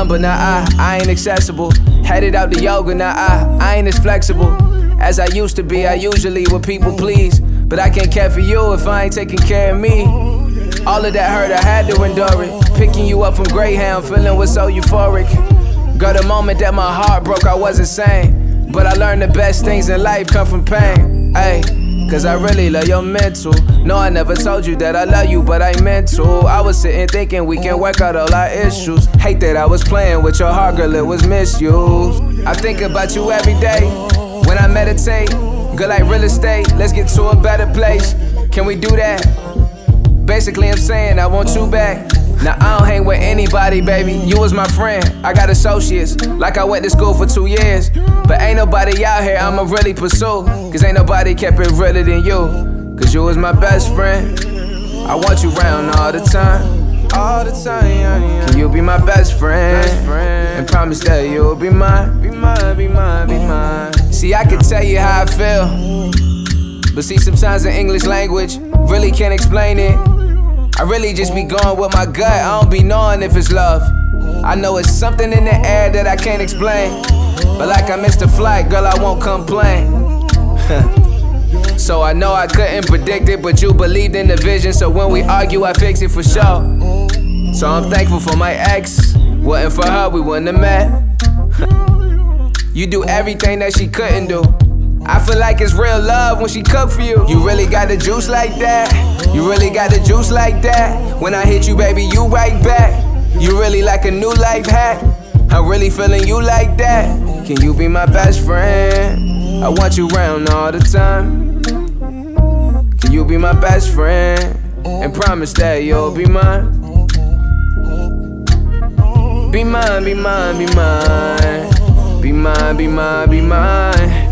number, nah, I ain't accessible. Headed out to yoga, nah, I ain't as flexible as I used to be. I usually would people please, but I can't care for you if I ain't taking care of me. All of that hurt, I had to endure it. Picking you up from Greyhound, feeling was so euphoric. Girl, the moment that my heart broke, I wasn't sane. But I learned the best things in life come from pain. Ayy, cause I really love your mental. No, I never told you that I love you, but I meant to. I was sitting thinking we can work out all our issues. Hate that I was playing with your heart, girl, it was misused. I think about you every day when I meditate. Girl, like real estate, let's get to a better place. Can we do that? Basically, I'm saying I want you back. Now, I don't hang with anybody, baby. You was my friend. I got associates, like I went to school for 2 years. But ain't nobody out here I'ma really pursue. Cause ain't nobody kept it realer than you. Cause you was my best friend. I want you round all the time. All the time, yeah. Can you be my best friend? And promise that you'll be mine. Be mine, be mine, be mine. See, I can tell you how I feel. But see, sometimes the English language really can't explain it. I really just be going with my gut, I don't be knowing if it's love. I know it's something in the air that I can't explain. But like I missed a flight, girl, I won't complain. So I know I couldn't predict it, but you believed in the vision. So when we argue, I fix it for sure. So I'm thankful for my ex. Wasn't for her, we wouldn't have met. You do everything that she couldn't do. I feel like it's real love when she cook for you. You really got the juice like that. You really got the juice like that. When I hit you, baby, you right back. You really like a new life hack. I'm really feeling you like that. Can you be my best friend? I want you round all the time. Can you be my best friend? And promise that you'll be mine. Be mine, be mine, be mine. Be mine, be mine, be mine.